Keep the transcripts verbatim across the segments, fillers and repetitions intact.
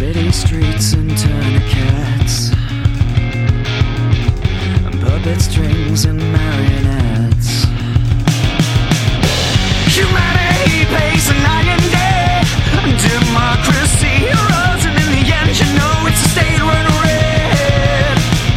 City streets and tourniquets, and puppet strings and marionettes. Humanity pays an iron debt, and democracy heroes, and in the end you know it's a state run red.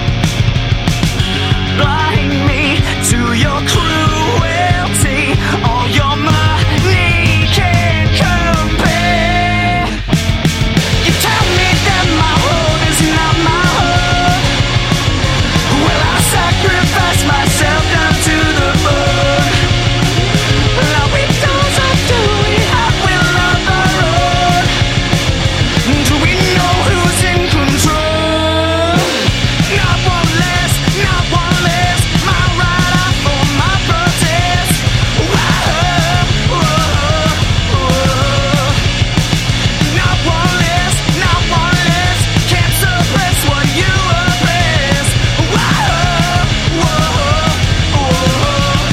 Blind me to your cruelty, all your money can't compare. You tell me that my home is not my home. Well, I sacrifice myself down to the bone. Are we those or do we have will of our own? Do we know who's in control? Not one less, not one less. My right eye for my protest. Whoa, whoa, whoa. Not one less, not one less. Can't suppress what you oppress. Whoa, whoa, whoa.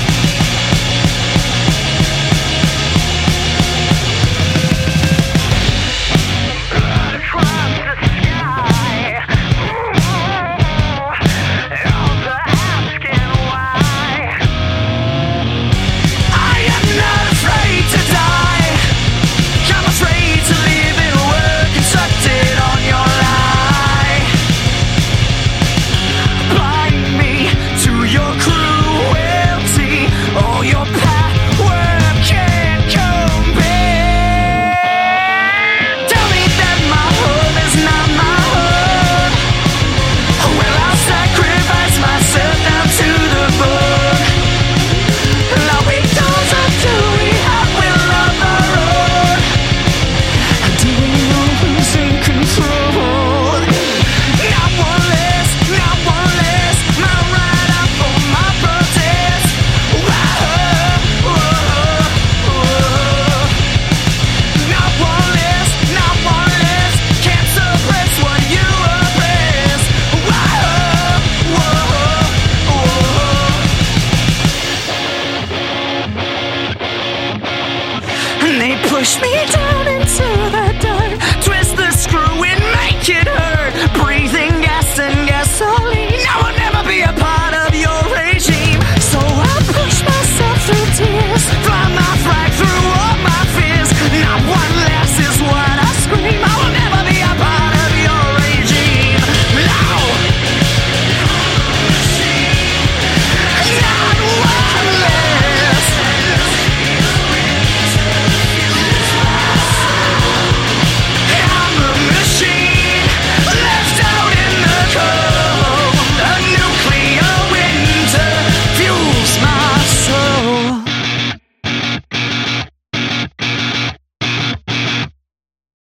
Blood from the sky. All the asking why. I am not afraid to die. I'm afraid to live in a world constructed on your lie. Blind me to your cruelty, all your power can't compare. Tell me that my home is not my home. Well, I'll sacrifice myself down to the bone. Are we those or do we have will of our own? Do we know who's in control? Not one less, not one less. My right eye for my protest. Whoa, whoa, whoa. Not one less.